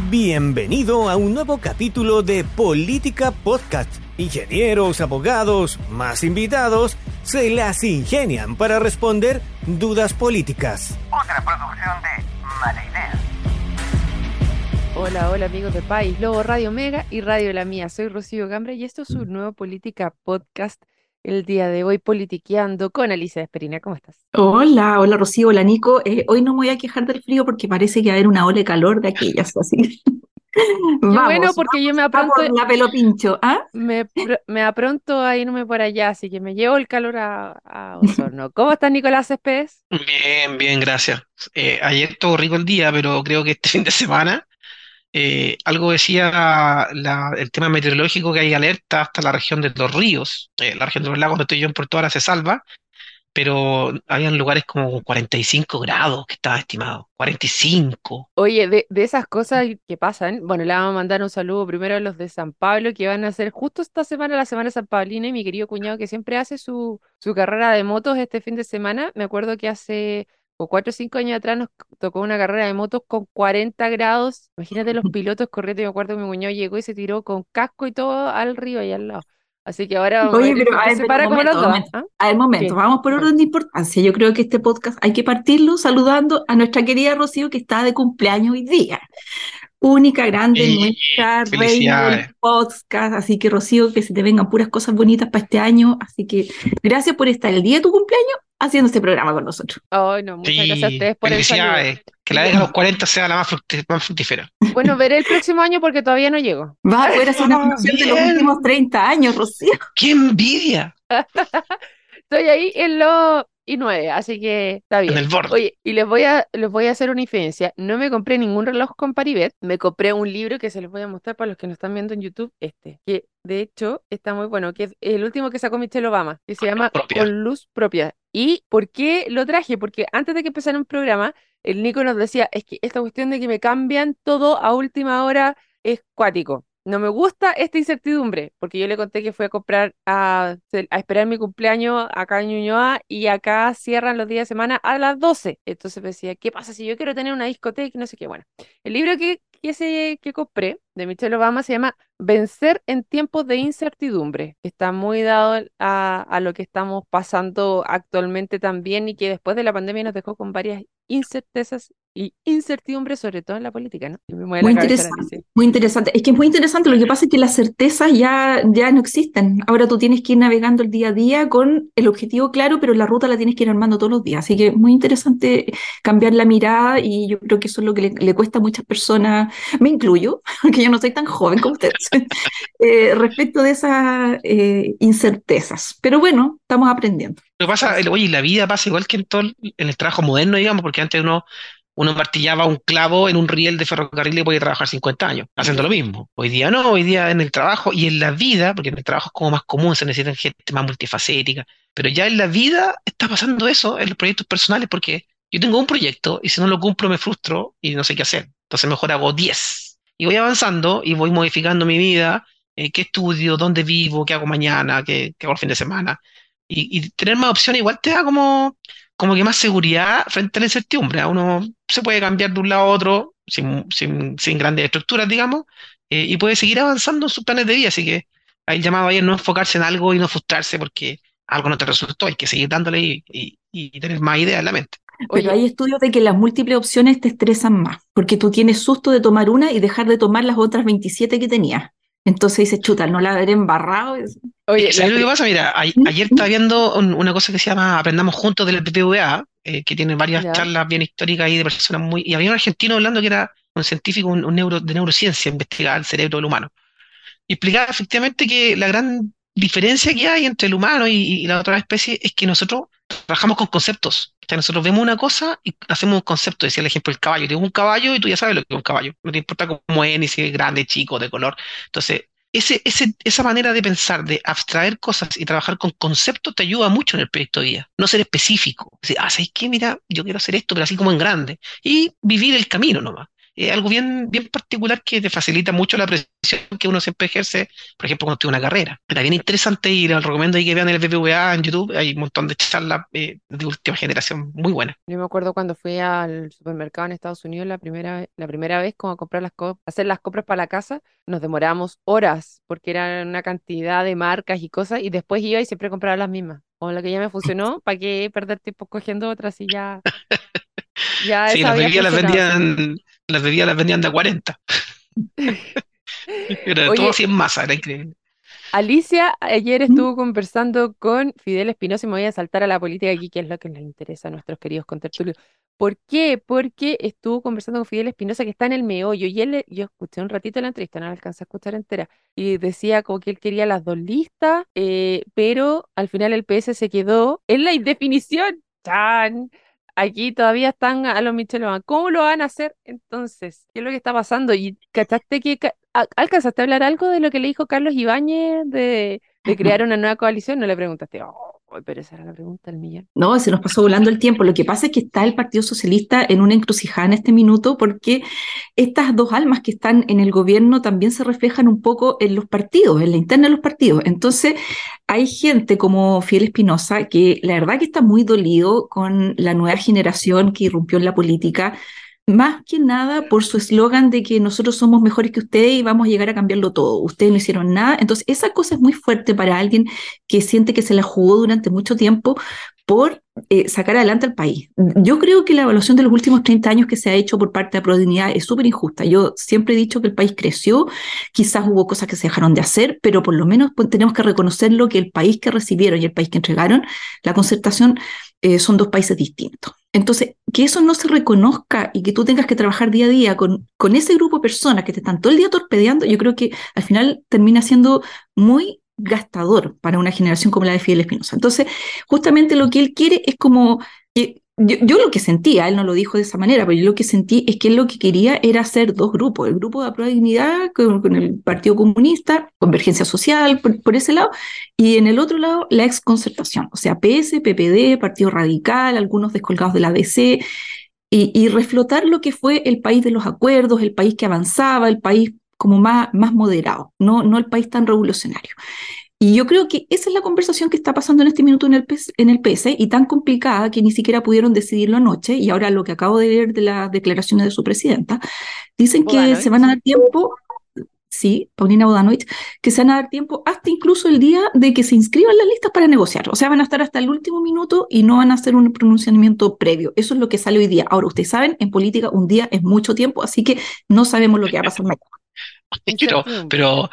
Bienvenido a un nuevo capítulo de Política Podcast. Ingenieros, abogados, más invitados, se las ingenian para responder dudas políticas. Otra producción de Mala Idea. Hola amigos de País Lobo, Radio Mega y Radio La Mía. Soy Rocío Gambre y esto es un nuevo Política Podcast. El día de hoy politiqueando con Alicia Esperina. ¿Cómo estás? Hola Rocío, hola Nico. Hoy no me voy a quejar del frío porque parece que va a haber una ola de calor de aquellas, así. Vamos, bueno, porque yo me apronto por la pelo pincho, ¿ah? me apronto a irme por allá, así que me llevo el calor a Osorno. ¿Cómo estás, Nicolás Céspedes? Bien, gracias. Ayer estuvo rico el día, pero creo que este fin de semana algo decía el tema meteorológico, que hay alerta hasta la región de los ríos. La región de los lagos donde estoy yo en Puerto Vara se salva, pero habían lugares como 45 grados que estaba estimado. 45. Oye, de esas cosas que pasan, bueno, le vamos a mandar un saludo primero a los de San Pablo, que van a hacer justo esta semana la Semana San Pablina, y mi querido cuñado que siempre hace su carrera de motos este fin de semana. Me acuerdo que hace o 4 o 5 años atrás nos tocó una carrera de motos con 40 grados. Imagínate los pilotos corriendo. Me acuerdo que mi cuñado llegó y se tiró con casco y todo al río y al lado. Así que ahora vamos a Oye, ver pero a quién ver, se para como los dos. ¿Ah? a ver, momento, ¿Qué? vamos por orden de importancia. Yo creo que este podcast hay que partirlo saludando a nuestra querida Rocío, que está de cumpleaños hoy día. Única, grande, nuestra reina Felicidades. del podcast. Así que, Rocío, que se te vengan puras cosas bonitas para este año. Así que gracias por estar el día de tu cumpleaños haciendo este programa con nosotros. Ay, no, muchas gracias a ustedes por el saludo. Felicidades. Que la década de los 40 sea la más fructífera. Bueno, veré el próximo año porque todavía no llego. Vas a poder hacer una función de los Bien. últimos 30 años, Rocío. ¡Qué envidia! Estoy ahí en los I9, así que está bien. En el borde. Oye, y les voy a hacer una infidencia. No me compré ningún reloj con Paribet, me compré un libro que se les voy a mostrar para los que nos están viendo en YouTube, que de hecho está muy bueno, que es el último que sacó Michelle Obama, que se llama Propia. Con Luz Propia. ¿Y por qué lo traje? Porque antes de que empezara un programa, el Nico nos decía, es que esta cuestión de que me cambian todo a última hora es cuático. No me gusta esta incertidumbre, porque yo le conté que fui a comprar a esperar mi cumpleaños acá en Ñuñoa y acá cierran los días de semana a las 12. Entonces me decía, ¿qué pasa si yo quiero tener una discoteca y no sé qué? Bueno, el libro que compré de Michelle Obama se llama Vencer en tiempos de incertidumbre, que está muy dado a lo que estamos pasando actualmente también y que después de la pandemia nos dejó con varias incertezas y incertidumbres, sobre todo en la política, ¿no? Y me mueve Muy la cabeza la interesante, Alicia. muy interesante. Es que es muy interesante. Lo que pasa es que las certezas ya no existen. Ahora tú tienes que ir navegando el día a día con el objetivo claro, pero la ruta la tienes que ir armando todos los días. Así que muy interesante cambiar la mirada, y yo creo que eso es lo que le cuesta a muchas personas, me incluyo, porque yo no soy tan joven como ustedes, respecto de esas incertezas. Pero bueno, estamos aprendiendo. Lo que pasa, oye, la vida pasa igual que en el trabajo moderno, digamos, porque antes uno martillaba un clavo en un riel de ferrocarril y podía trabajar 50 años haciendo lo mismo. Hoy día no, hoy día en el trabajo y en la vida, porque en el trabajo es como más común, se necesitan gente más multifacética, pero ya en la vida está pasando eso en los proyectos personales, porque yo tengo un proyecto y si no lo cumplo me frustro y no sé qué hacer. Entonces mejor hago 10. Y voy avanzando y voy modificando mi vida, qué estudio, dónde vivo, qué hago mañana, qué hago el fin de semana. Y tener más opciones igual te da como que más seguridad frente a la incertidumbre. Uno se puede cambiar de un lado a otro sin grandes estructuras, digamos, y puede seguir avanzando en sus planes de vida. Así que hay llamado ahí a no enfocarse en algo y no frustrarse porque algo no te resultó. Hay que seguir dándole y tener más ideas en la mente. Pero Oye, hay estudios de que las múltiples opciones te estresan más, porque tú tienes susto de tomar una y dejar de tomar las otras 27 que tenías. Entonces dices, chuta, no la habré embarrado. oye, ¿Sabes lo que pasa? Mira, ayer estaba viendo una cosa que se llama Aprendamos Juntos del BBVA, que tiene varias ya. charlas bien históricas ahí de personas muy... Y había un argentino hablando que era un científico de neurociencia, investigaba el cerebro del humano. Y explicaba efectivamente que la gran diferencia que hay entre el humano y la otra especie es que nosotros trabajamos con conceptos. O sea, nosotros vemos una cosa y hacemos un concepto. Decía el ejemplo del caballo. Tienes un caballo y tú ya sabes lo que es un caballo. No te importa cómo es, ni si es grande, chico, de color. Entonces, esa manera de pensar, de abstraer cosas y trabajar con conceptos te ayuda mucho en el proyecto de vida. No ser específico. Decir, ¿sabes qué? Mira, yo quiero hacer esto, pero así como en grande. Y vivir el camino nomás. es algo bien, bien particular que te facilita mucho la presión que uno siempre ejerce, por ejemplo, cuando tiene una carrera. Era bien interesante y les recomiendo ahí que vean el BBVA en YouTube, hay un montón de charlas de última generación muy buenas. Yo me acuerdo cuando fui al supermercado en Estados Unidos la primera vez como a comprar hacer las compras para la casa, nos demoramos horas porque eran una cantidad de marcas y cosas y después iba y siempre compraba las mismas. Con lo que ya me funcionó, ¿para qué perder tiempo cogiendo otras y ya Sí, esa había funcionado, sí. las bebidas las vendían de a 40. Era todo Oye, así en masa, era increíble. Alicia ayer ¿Mm? estuvo conversando con Fidel Espinosa y me voy a saltar a la política aquí, que es lo que nos interesa a nuestros queridos contertulios. ¿Por qué? Porque estuvo conversando con Fidel Espinosa que está en el meollo y yo escuché un ratito la entrevista, no la alcancé a escuchar entera, y decía como que él quería las dos listas, pero al final el PS se quedó en la indefinición. ¡Chan! Aquí todavía están a los Michelin. ¿Cómo lo van a hacer entonces? ¿Qué es lo que está pasando? ¿Y cachaste que alcanzaste a hablar algo de lo que le dijo Carlos Ibáñez de crear una nueva coalición? No le preguntaste. Oh, pero esa era la pregunta del millón. No, se nos pasó volando el tiempo. Lo que pasa es que está el Partido Socialista en una encrucijada en este minuto porque estas dos almas que están en el gobierno también se reflejan un poco en los partidos, en la interna de los partidos. Entonces, hay gente como Fidel Espinosa que la verdad que está muy dolido con la nueva generación que irrumpió en la política, más que nada por su eslogan de que nosotros somos mejores que ustedes y vamos a llegar a cambiarlo todo. Ustedes no hicieron nada. Entonces, esa cosa es muy fuerte para alguien que siente que se la jugó durante mucho tiempo por sacar adelante al país. Yo creo que la evaluación de los últimos 30 años que se ha hecho por parte de Prodignidad es súper injusta. Yo siempre he dicho que el país creció, quizás hubo cosas que se dejaron de hacer, pero por lo menos tenemos que reconocerlo que el país que recibieron y el país que entregaron la concertación son dos países distintos. Entonces, que eso no se reconozca y que tú tengas que trabajar día a día con ese grupo de personas que te están todo el día torpedeando, yo creo que al final termina siendo muy gastador para una generación como la de Fidel Espinosa. Entonces, justamente lo que él quiere es como que yo lo que sentía, él no lo dijo de esa manera, pero yo lo que sentí es que él lo que quería era hacer dos grupos, el grupo de Aprueba Dignidad con el Partido Comunista, Convergencia Social por ese lado, y en el otro lado la exconcertación, o sea, PS, PPD, Partido Radical, algunos descolgados de la DC, y reflotar lo que fue el país de los acuerdos, el país que avanzaba, el país como más moderado, no el país tan revolucionario. Y yo creo que esa es la conversación que está pasando en este minuto en el PS y tan complicada que ni siquiera pudieron decidirlo anoche. Y ahora lo que acabo de ver de las declaraciones de su presidenta, dicen que Bogdanovich. se van a dar tiempo, sí, Paulina Bogdanovich, que se van a dar tiempo hasta incluso el día de que se inscriban las listas para negociar. O sea, van a estar hasta el último minuto y no van a hacer un pronunciamiento previo. Eso es lo que sale hoy día. Ahora, ustedes saben, en política un día es mucho tiempo, así que no sabemos lo que va a pasar mañana. Incertidumbre. Pero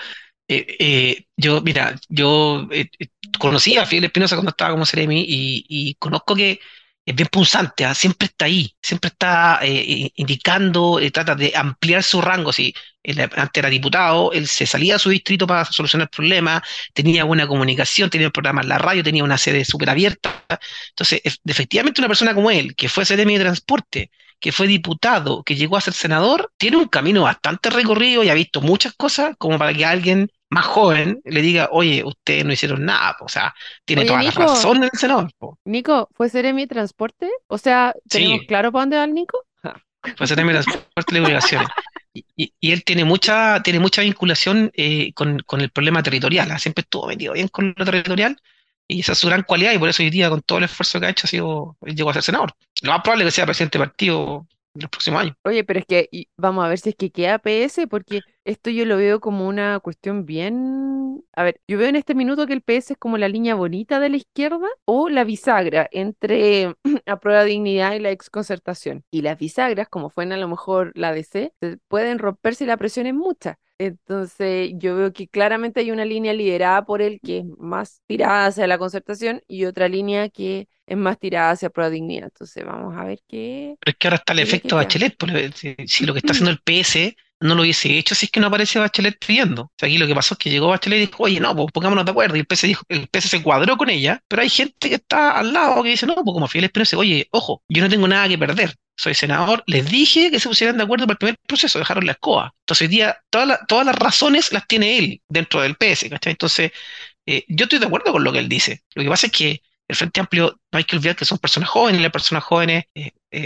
yo conocí a Fidel Espinosa cuando estaba como Seremi y conozco que es bien punzante, siempre está ahí, siempre está indicando, trata de ampliar su rango. Si él antes era diputado, él se salía a su distrito para solucionar problemas, tenía buena comunicación, tenía programas en la radio, tenía una sede súper abierta. Entonces, efectivamente, una persona como él, que fue Seremi de Transporte, que fue diputado, que llegó a ser senador, tiene un camino bastante recorrido y ha visto muchas cosas como para que alguien más joven le diga, oye, ustedes no hicieron nada, po. O sea, tiene Oye, toda la razón el senador, po. Nico, ¿fue Seremi Transporte? O sea, ¿tenemos Sí, claro para dónde va el Nico? Ja. fue ese tema de transporte de obligaciones. Y él tiene mucha vinculación con el problema territorial, siempre estuvo metido bien con lo territorial y esa es su gran cualidad y por eso hoy día con todo el esfuerzo que ha hecho él llegó a ser senador. Lo más probable es que sea presidente del partido en los próximos años. Oye, pero es que vamos a ver si es que queda PS, porque esto yo lo veo como una cuestión bien... A ver, yo veo en este minuto que el PS es como la línea bonita de la izquierda o la bisagra entre Aprueba Dignidad y la exconcertación. Y las bisagras, como fue en a lo mejor la DC, se pueden romper si la presión es mucha. Entonces, yo veo que claramente hay una línea liderada por él que es más tirada hacia la concertación y otra línea que es más tirada hacia Aprueba Dignidad. Entonces, vamos a ver Pero es que ahora está el qué es lo que efecto queda. Bachelet, pues, si lo que está haciendo el PS no lo hubiese hecho si es que no aparece Bachelet pidiendo. O sea, aquí lo que pasó es que llegó Bachelet y dijo, oye, no, pues pongámonos de acuerdo. Y el PS se cuadró con ella, pero hay gente que está al lado que dice, no, pues como Fidel Espinosa, oye, ojo, yo no tengo nada que perder. Soy senador, les dije que se pusieran de acuerdo para el primer proceso, dejaron la escoba. Entonces hoy día todas las razones las tiene él dentro del PS, ¿cachai? Entonces, yo estoy de acuerdo con lo que él dice. Lo que pasa es que el Frente Amplio, no hay que olvidar que son personas jóvenes, y las personas jóvenes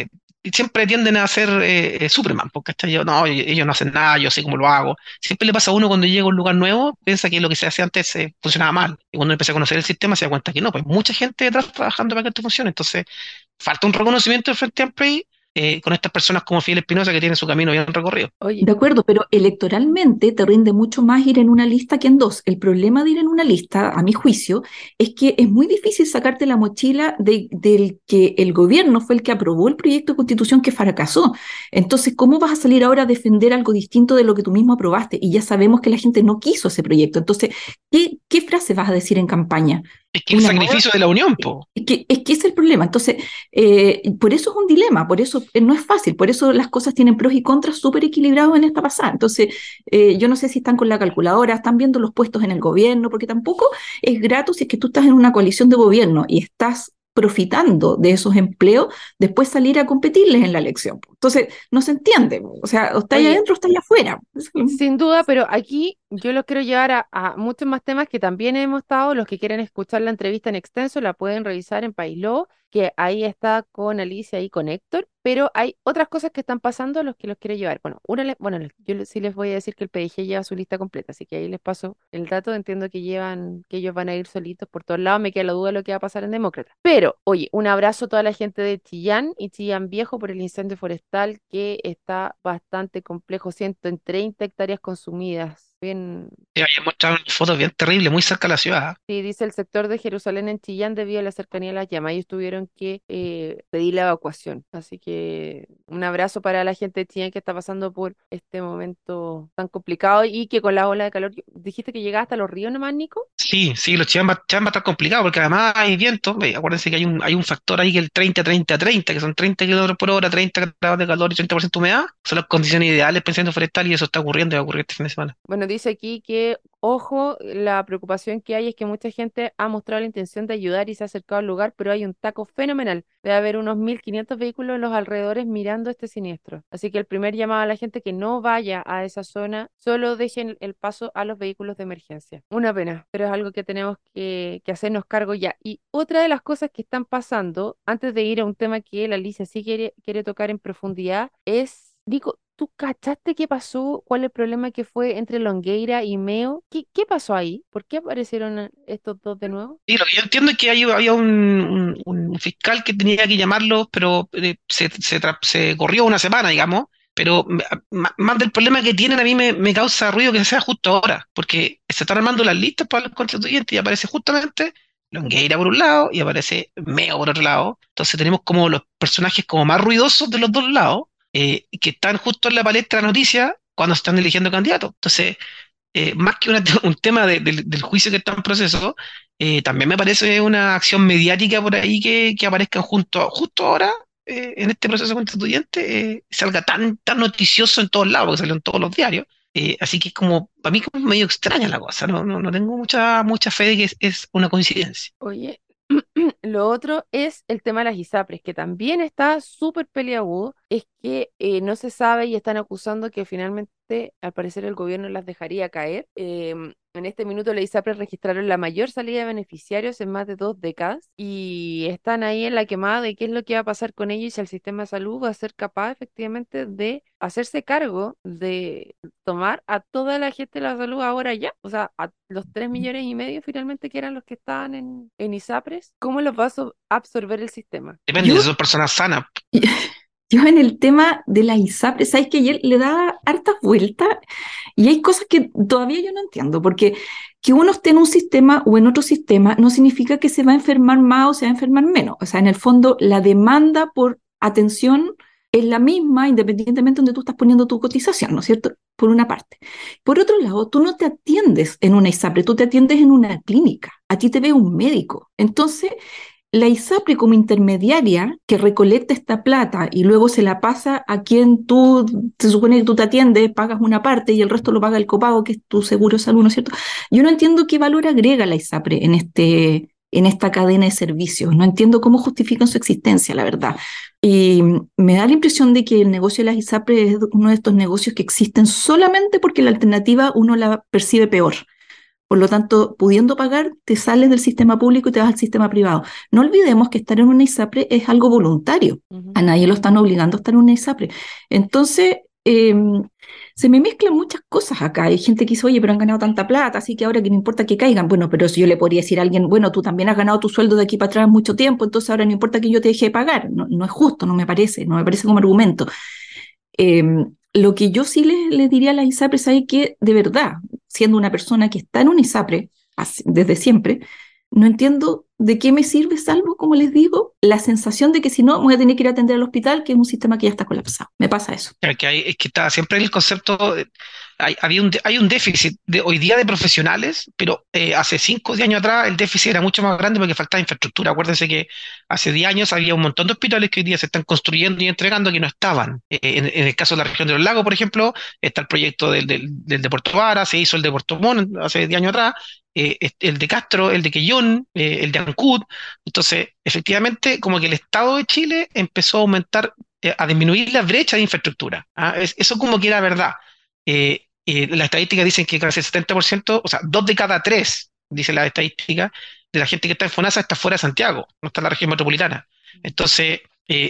siempre tienden a ser Superman, porque no, ellos no hacen nada, yo sé cómo lo hago. Siempre le pasa a uno cuando llega a un lugar nuevo, piensa que lo que se hacía antes funcionaba mal. Y cuando empieza a conocer el sistema se da cuenta que no, pues mucha gente detrás trabajando para que esto funcione. Entonces, falta un reconocimiento del Frente Amplio ahí, con estas personas como Fidel Espinosa que tienen su camino bien recorrido. Oye, De acuerdo, pero electoralmente te rinde mucho más ir en una lista que en dos. El problema de ir en una lista, a mi juicio, es que es muy difícil sacarte la mochila del que el gobierno fue el que aprobó el proyecto de constitución que fracasó. Entonces, ¿cómo vas a salir ahora a defender algo distinto de lo que tú mismo aprobaste? Y ya sabemos que la gente no quiso ese proyecto. Entonces, ¿qué frase vas a decir en campaña? Es que el Una sacrificio de la unión, po. Es que ese es el problema. Entonces, por eso es un dilema, por eso no es fácil, por eso las cosas tienen pros y contras súper equilibrados en esta pasada. Entonces, yo no sé si están con la calculadora, están viendo los puestos en el gobierno, porque tampoco es grato si es que tú estás en una coalición de gobierno y estás profitando de esos empleos, después salir a competirles en la elección. Entonces, no se entiende. O sea, o está ahí Oye, adentro o está ahí afuera. sin duda, pero aquí yo los quiero llevar a muchos más temas que también hemos estado. Los que quieren escuchar la entrevista en extenso la pueden revisar en País Lobo, que ahí está con Alicia y con Héctor. Pero hay otras cosas que están pasando, los que los quiero llevar. Bueno, sí les voy a decir que el PDG lleva su lista completa, así que ahí les paso el dato. Entiendo que ellos van a ir solitos por todos lados. Me queda la duda de lo que va a pasar en Demócrata. Pero, oye, un abrazo a toda la gente de Chillán y Chillán Viejo por el incendio forestal que está bastante complejo. 130 hectáreas consumidas. Bien, Sí, ayer mostraron fotos bien terribles, muy cerca de la ciudad. sí, dice el sector de Jerusalén en Chillán debido a la cercanía de las llamas. Ellos tuvieron que pedir la evacuación. Así que un abrazo para la gente de Chillán que está pasando por este momento tan complicado y que con la ola de calor, dijiste que llegaba hasta los ríos nomás, Nico. Sí, sí, los Chillán va a estar complicado porque además hay viento. Acuérdense que hay un factor ahí que el 30-30-30, que son 30 kilómetros por hora, 30 grados de calor y 30% de humedad. Son las condiciones ideales para incendio forestal y eso está ocurriendo y va a ocurrir este fin de semana. Bueno, dice aquí que, ojo, la preocupación que hay es que mucha gente ha mostrado la intención de ayudar y se ha acercado al lugar, pero hay un taco fenomenal. Debe haber unos 1.500 vehículos en los alrededores mirando este siniestro. Así que el primer llamado a la gente que no vaya a esa zona, solo dejen el paso a los vehículos de emergencia. Una pena, pero es algo que tenemos que hacernos cargo ya. Y otra de las cosas que están pasando, antes de ir a un tema que la Alicia sí quiere tocar en profundidad, es, Nico, ¿tú cachaste qué pasó? ¿Cuál es el problema que fue entre Longueira y Meo? ¿Qué pasó ahí? ¿Por qué aparecieron estos dos de nuevo? Y lo que yo entiendo es que había un fiscal que tenía que llamarlos, pero se corrió una semana, digamos. Pero más del problema que tienen a mí me causa ruido que sea justo ahora, porque se están armando las listas para los constituyentes y aparece justamente Longueira por un lado y aparece Meo por otro lado. Entonces tenemos como los personajes como más ruidosos de los dos lados, que están justo en la palestra de noticias cuando están eligiendo candidatos. Entonces, más que un tema del juicio que está en proceso, también me parece una acción mediática por ahí que aparezcan justo ahora, en este proceso constituyente, salga tan noticioso en todos lados, porque salió en todos los diarios. Así que es como, para mí como medio extraña la cosa, no tengo mucha fe de que es una coincidencia. Oye, lo otro es el tema de las ISAPRES, que también está súper peliagudo. Es que no se sabe y están acusando que finalmente, al parecer, el gobierno las dejaría caer. En este minuto, las ISAPRES registraron la mayor salida de beneficiarios en más de 2 décadas y están ahí en la quemada de qué es lo que va a pasar con ellos y si el sistema de salud va a ser capaz efectivamente de hacerse cargo de tomar a toda la gente de la salud ahora ya. O sea, a los 3,5 millones finalmente que eran los que estaban en ISAPRES, ¿cómo los va a absorber el sistema? Depende, Yo, si son personas sanas. yo en el tema de la ISAPRE, ¿sabes que ayer le daba hartas vueltas? Y hay cosas que todavía yo no entiendo, porque que uno esté en un sistema o en otro sistema no significa que se va a enfermar más o se va a enfermar menos. O sea, en el fondo, la demanda por atención es la misma independientemente de donde tú estás poniendo tu cotización, ¿no es cierto? Por una parte. Por otro lado, tú no te atiendes en una ISAPRE, tú te atiendes en una clínica. A ti te ve un médico. Entonces, la ISAPRE como intermediaria que recolecta esta plata y luego se la pasa a quien se supone que tú te atiendes, pagas una parte y el resto lo paga el copago, que es tu seguro de salud, ¿no es cierto? Yo no entiendo qué valor agrega la ISAPRE en esta cadena de servicios. No entiendo cómo justifican su existencia, la verdad. Y me da la impresión de que el negocio de las ISAPRE es uno de estos negocios que existen solamente porque la alternativa uno la percibe peor. Por lo tanto, pudiendo pagar, te sales del sistema público y te vas al sistema privado. No olvidemos que estar en una ISAPRE es algo voluntario. Ujú. A nadie lo están obligando a estar en una ISAPRE. Entonces, se me mezclan muchas cosas acá. Hay gente que dice, oye, pero han ganado tanta plata, así que ahora que no importa que caigan. Bueno, pero si yo le podría decir a alguien, bueno, tú también has ganado tu sueldo de aquí para atrás mucho tiempo, entonces ahora no importa que yo te deje de pagar. No, no es justo, no me parece como argumento. Eh, lo que yo sí les diría a las ISAPRES es que, de verdad, siendo una persona que está en un ISAPRE desde siempre, no entiendo de qué me sirve, salvo, como les digo, la sensación de que si no, me voy a tener que ir a atender al hospital, que es un sistema que ya está colapsado. Me pasa eso. Claro, es que está siempre el concepto, hay un déficit hoy día de profesionales, pero hace 5 o 10 años atrás el déficit era mucho más grande porque faltaba infraestructura. Acuérdense que hace 10 años había un montón de hospitales que hoy día se están construyendo y entregando que no estaban. En el caso de la región de los lagos, por ejemplo, está el proyecto del de Puerto Vara, se hizo el de Puerto Montt hace 10 años atrás, el de Castro, el de Quellón, el de Ancud. Entonces, efectivamente, como que el Estado de Chile empezó a aumentar, a disminuir la brecha de infraestructura. ¿Ah? Eso como que era verdad. Las estadísticas dicen que casi el 70%, o sea, 2 de cada 3, dice la estadística, de la gente que está en FONASA está fuera de Santiago, no está en la región metropolitana. Entonces,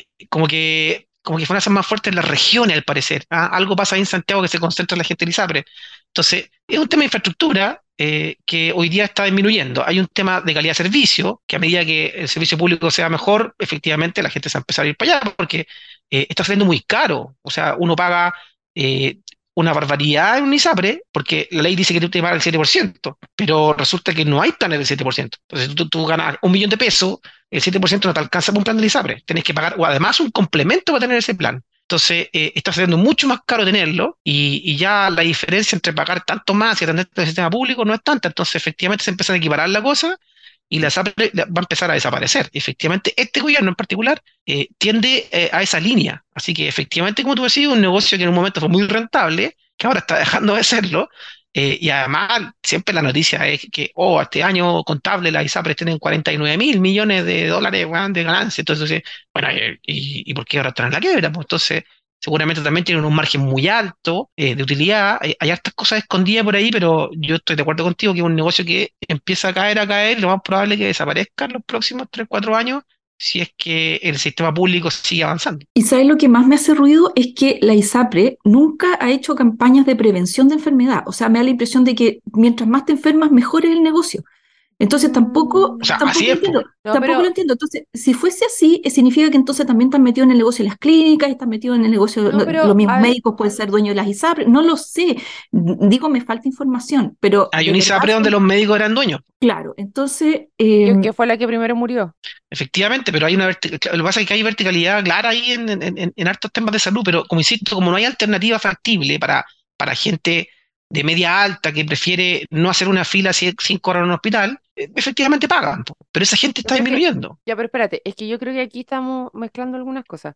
como que FONASA es más fuerte en las regiones, al parecer. ¿Ah? Algo pasa ahí en Santiago que se concentra la gente en ISAPRE. Entonces, es un tema de infraestructura que hoy día está disminuyendo. Hay un tema de calidad de servicio, que a medida que el servicio público sea mejor, efectivamente la gente se va a empezar a ir para allá, porque está saliendo muy caro. O sea, uno paga eh, una barbaridad en un ISAPRE, porque la ley dice que tú te pagas el 7%, pero resulta que no hay planes del 7%. Entonces tú ganas 1 millón de pesos, el 7% no te alcanza para un plan del ISAPRE. Tenés que pagar, o además, un complemento para tener ese plan. Entonces, está saliendo mucho más caro tenerlo y ya la diferencia entre pagar tanto más y atender el sistema público no es tanta. Entonces, efectivamente, se empiezan a equiparar la cosa y la SAPRE va a empezar a desaparecer. Efectivamente, este gobierno en particular tiende a esa línea. Así que, efectivamente, como tú decís, un negocio que en un momento fue muy rentable, que ahora está dejando de serlo. Y además, siempre la noticia es que, este año contable las ISAPRES tienen 49.000 millones de dólares, weón, de ganancia. Entonces, bueno, ¿y por qué ahora están en la quiebra? Pues entonces, seguramente también tienen un margen muy alto de utilidad. Hay hartas cosas escondidas por ahí, pero yo estoy de acuerdo contigo que es un negocio que empieza a caer, lo más probable es que desaparezca en los próximos 3 4 años si es que el sistema público sigue avanzando. Y ¿sabes lo que más me hace ruido? Es que la ISAPRE nunca ha hecho campañas de prevención de enfermedad. O sea, me da la impresión de que mientras más te enfermas, mejor es el negocio. Entonces O sea, tampoco así lo es, po. entiendo, No, tampoco pero lo entiendo. Entonces, si fuese así, significa que entonces también están metidos en el negocio de las clínicas, están metidos en el negocio, no, los pero mismos a ver, médicos pueden ser dueños de las ISAPRE, no lo sé. Digo, me falta información, pero Hay de un verdad, ISAPRE donde los médicos eran dueños. claro. Entonces, que fue la que primero murió. Efectivamente, pero hay lo que pasa es que hay verticalidad clara ahí en hartos temas de salud, pero como insisto, como no hay alternativa factible para gente de media alta que prefiere no hacer una fila 5 horas en un hospital, efectivamente pagan, po. Pero esa gente está Pero es que, disminuyendo. ya, pero espérate, es que yo creo que aquí estamos mezclando algunas cosas.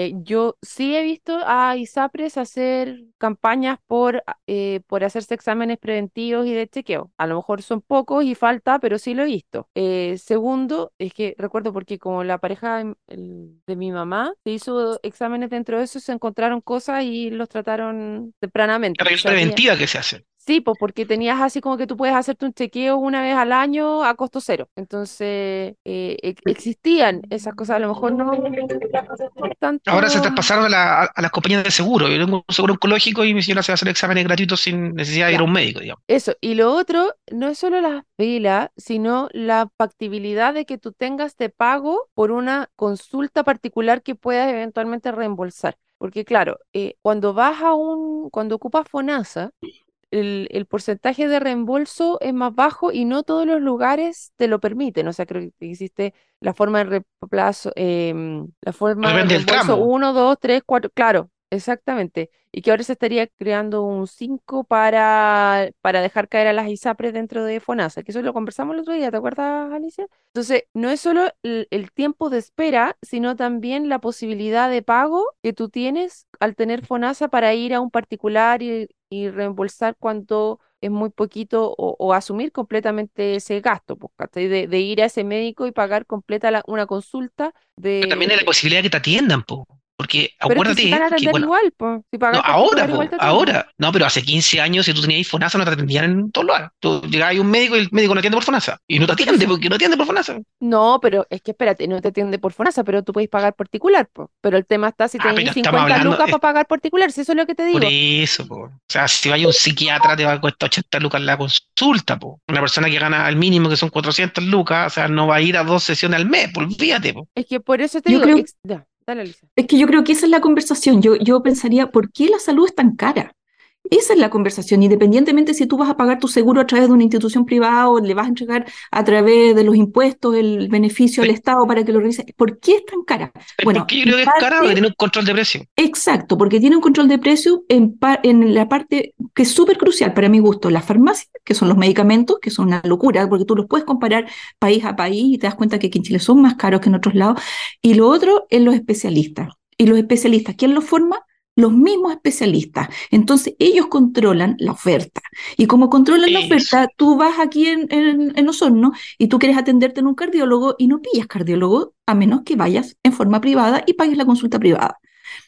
Yo sí he visto a ISAPRES hacer campañas por hacerse exámenes preventivos y de chequeo. A lo mejor son pocos y falta, pero sí lo he visto. Segundo, es que recuerdo porque como la pareja de mi mamá se hizo exámenes dentro de eso, se encontraron cosas y los trataron tempranamente. La regla Entonces había. preventiva que se hace. Sí, pues porque tenías así como que tú puedes hacerte un chequeo una vez al año a costo cero. Entonces, existían esas cosas, a lo mejor no Ahora se tanto traspasaron a las compañías de seguro. Yo tengo un seguro oncológico y mi señora se va a hacer exámenes gratuitos sin necesidad de ir a ya. un médico, digamos. Eso. Y lo otro, no es solo las filas, sino la factibilidad de que tú tengas de pago por una consulta particular que puedas eventualmente reembolsar. Porque claro, cuando ocupas FONASA, el porcentaje de reembolso es más bajo y no todos los lugares te lo permiten. O sea, creo que existe la forma de reemplazo, la Pero forma de depende del reembolso tramo. 1, 2, 3, 4, claro, exactamente. Y que ahora se estaría creando un 5 para dejar caer a las ISAPRES dentro de FONASA, que eso lo conversamos el otro día, ¿te acuerdas, Alicia? Entonces, no es solo el tiempo de espera, sino también la posibilidad de pago que tú tienes al tener FONASA para ir a un particular y reembolsar cuando es muy poquito o asumir completamente ese gasto, pues, ¿cachai? De ir a ese médico y pagar completa una consulta Pero también hay la posibilidad de que te atiendan, po. Porque Pero es que si van a acuérdate que, atender bueno, igual, pues. Si no, pagas ahora, particular igual po, te atienden. ahora. No, pero hace 15 años, si tú tenías FONASA, no te atendían en todos lados. Tú llegabas a un médico y el médico no atiende por FONASA. Y no te Pero atiende porque no atiende por FONASA. no, pero es que espérate, no te atiende por FONASA, pero tú puedes pagar particular, pues. Pero el tema está si Ah, pero tenéis estamos 50 hablando, lucas para pagar particular, si eso es lo que te por digo. eso, po. O sea, si vaya un psiquiatra, te va a costar 80 lucas la consulta, po. Una persona que gana al mínimo, que son 400 lucas, o sea, no va a ir a 2 sesiones al mes, pues olvídate, po. Es que por eso te Yo digo, creo, ya, dale, Alicia. es que yo creo que esa es la conversación. Yo pensaría, ¿por qué la salud es tan cara? Esa es la conversación, independientemente si tú vas a pagar tu seguro a través de una institución privada o le vas a entregar a través de los impuestos el beneficio al Estado para que lo realice. ¿Por qué es tan cara? Bueno, Porque yo en creo que es cara porque parte, tiene un control de precio. exacto, porque tiene un control de precio en la parte que es súper crucial para mi gusto, las farmacias, que son los medicamentos, que son una locura, porque tú los puedes comparar país a país y te das cuenta que aquí en Chile son más caros que en otros lados. Y lo otro es los especialistas. Y los especialistas, ¿quién los forma? Los mismos especialistas. Entonces, ellos controlan la oferta. Y como controlan la Eso. oferta, tú vas aquí en Osorno y tú quieres atenderte en un cardiólogo y no pillas cardiólogo a menos que vayas en forma privada y pagues la consulta privada.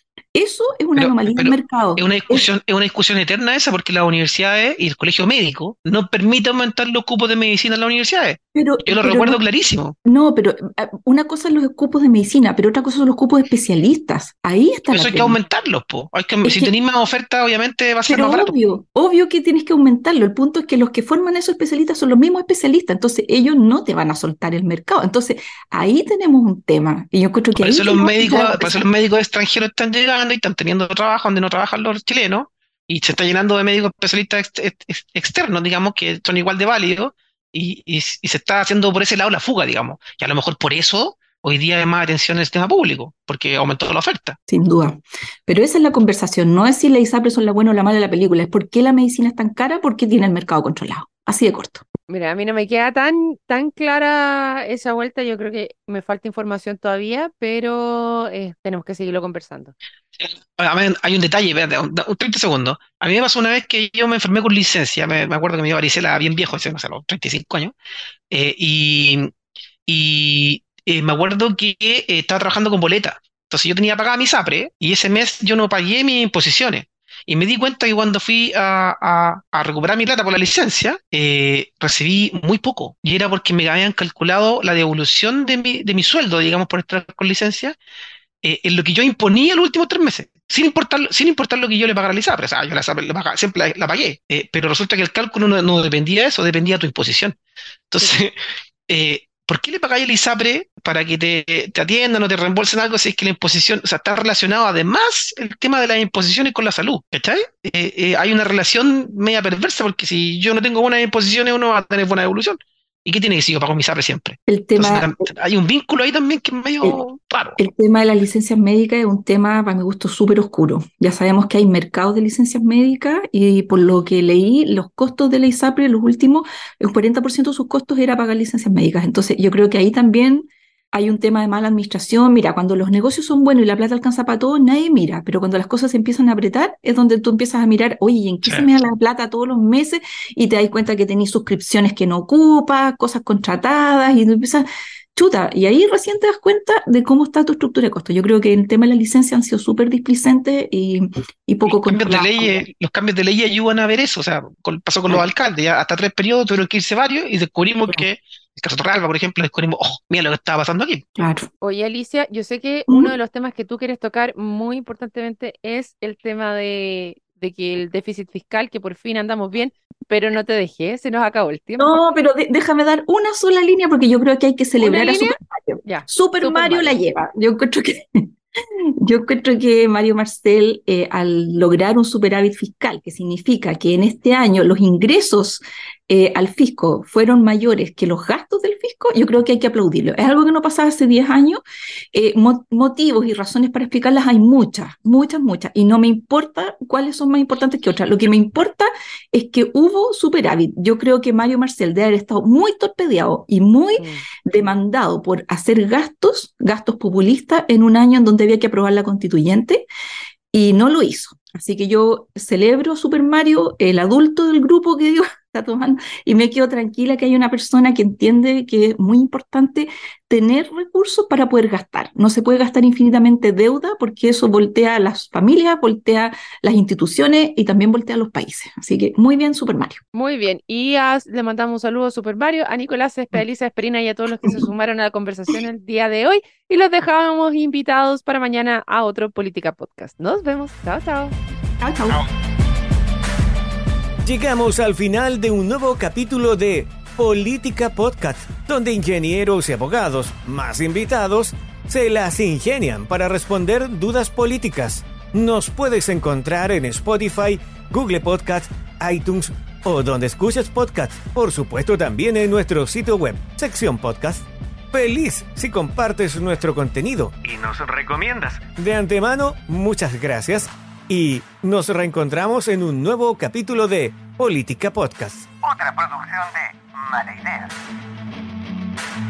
Eso es una anomalía del mercado. Es una discusión eterna esa porque las universidades y el colegio médico no permiten aumentar los cupos de medicina en las universidades. Pero, Yo lo pero recuerdo no, clarísimo. no, pero una cosa son los cupos de medicina, pero otra cosa son los cupos de especialistas. Ahí está Por la eso hay que crema. aumentarlos, po. Es Si que, tenéis más oferta, obviamente va a ser pero más barato. obvio que tienes que aumentarlo. El punto es que los que forman esos especialistas son los mismos especialistas, entonces ellos no te van a soltar el mercado. Entonces, ahí tenemos un tema. Y yo encuentro que Por ahí eso los tenemos que médicos, empezar a por eso conversar. los médicos extranjeros están llegando y están teniendo trabajo donde no trabajan los chilenos y se está llenando de médicos especialistas externos, digamos, que son igual de válidos y se está haciendo por ese lado la fuga, digamos. Y a lo mejor por eso hoy día hay más atención en el sistema público, porque aumentó la oferta. Sin duda. Pero esa es la conversación. No es si la ISAPRE son la buena o la mala de la película, es por qué la medicina es tan cara, porque tiene el mercado controlado. Así de corto. Mira, a mí no me queda tan clara esa vuelta, yo creo que me falta información todavía, pero tenemos que seguirlo conversando. A ver, hay un detalle, espérate, un 30 segundos. A mí me pasó una vez que yo me enfermé con licencia, me acuerdo que me dio varicela bien viejo, ese, no sé, a los 35 años, eh, y, me acuerdo que estaba trabajando con boleta. Entonces yo tenía pagada mi SAPRE y ese mes yo no pagué mis imposiciones. Y me di cuenta que cuando fui a recuperar mi plata por la licencia, recibí muy poco. Y era porque me habían calculado la devolución de mi sueldo, digamos, por estar con licencia, en lo que yo imponía los últimos 3 meses, sin importar lo que yo le pagara a la ISAPRE. O sea, yo la ISAPRE siempre la pagué, pero resulta que el cálculo no dependía de eso, dependía de tu imposición. Entonces, ¿por qué le pagáis a la ISAPRE para que te atiendan o te reembolsen algo si es que la imposición, o sea, está relacionado además el tema de las imposiciones con la salud? ¿Cachai? Hay una relación media perversa porque si yo no tengo buenas imposiciones, uno va a tener buena evolución. ¿Y qué tiene que si yo pago mi ISAPRE siempre? El Entonces, tema, hay un vínculo ahí también que es el, medio raro. el tema de las licencias médicas es un tema, para mi gusto, súper oscuro. Ya sabemos que hay mercados de licencias médicas y por lo que leí, los costos de la ISAPRE, los últimos, el 40% de sus costos era pagar licencias médicas. Entonces, yo creo que ahí también hay un tema de mala administración. Mira, cuando los negocios son buenos y la plata alcanza para todos, nadie mira, pero cuando las cosas se empiezan a apretar, es donde tú empiezas a mirar, oye, ¿en qué Sí. se me da la plata todos los meses? Y te das cuenta que tenés suscripciones que no ocupas, cosas contratadas, y tú empiezas, chuta, y ahí recién te das cuenta de cómo está tu estructura de costos. Yo creo que el tema de la licencia han sido súper displicentes y poco controlados. Los cambios de ley ayudan a ver eso. O sea, pasó con los alcaldes, ya hasta 3 periodos tuvieron que irse varios y descubrimos que, el caso Torralba, por ejemplo, descubrimos, oh, mira lo que estaba pasando aquí. Claro. Oye, Alicia, yo sé que ¿Mm? uno de los temas que tú quieres tocar muy importantemente es el tema de que el déficit fiscal, que por fin andamos bien, pero no te dejé, se nos acabó el tiempo. No, pero déjame dar una sola línea porque yo creo que hay que celebrar a línea? Super Mario. Ya, Super Super Mario la Mario. lleva. Yo encuentro que Mario Marcel, al lograr un superávit fiscal, que significa que en este año los ingresos al fisco fueron mayores que los gastos del fisco, yo creo que hay que aplaudirlo. Es algo que no pasaba hace 10 años. Motivos y razones para explicarlas hay muchas, muchas, muchas. Y no me importa cuáles son más importantes que otras. Lo que me importa es que hubo superávit. Yo creo que Mario Marcel debe haber estado muy torpedeado y muy demandado por hacer gastos populistas en un año en donde había que aprobar la constituyente y no lo hizo. Así que yo celebro a Super Mario, el adulto del grupo que dio está tomando, y me quedo tranquila que hay una persona que entiende que es muy importante tener recursos para poder gastar. No se puede gastar infinitamente deuda porque eso voltea a las familias, voltea las instituciones y también voltea a los países. Así que muy bien, Super Mario. Muy bien, y le mandamos un saludo a Super Mario, a Nicolás, a Elisa, a Esperina y a todos los que se sumaron a la conversación el día de hoy, y los dejamos invitados para mañana a otro Política Podcast. Nos vemos, chao, chao. Chao, chao. Llegamos al final de un nuevo capítulo de Política Podcast, donde ingenieros y abogados, más invitados, se las ingenian para responder dudas políticas. Nos puedes encontrar en Spotify, Google Podcast, iTunes o donde escuches podcast. Por supuesto también en nuestro sitio web, sección podcast. Feliz si compartes nuestro contenido Y nos recomiendas. de antemano. Muchas gracias y nos reencontramos en un nuevo capítulo de Política Podcast. Otra producción de Mala Idea.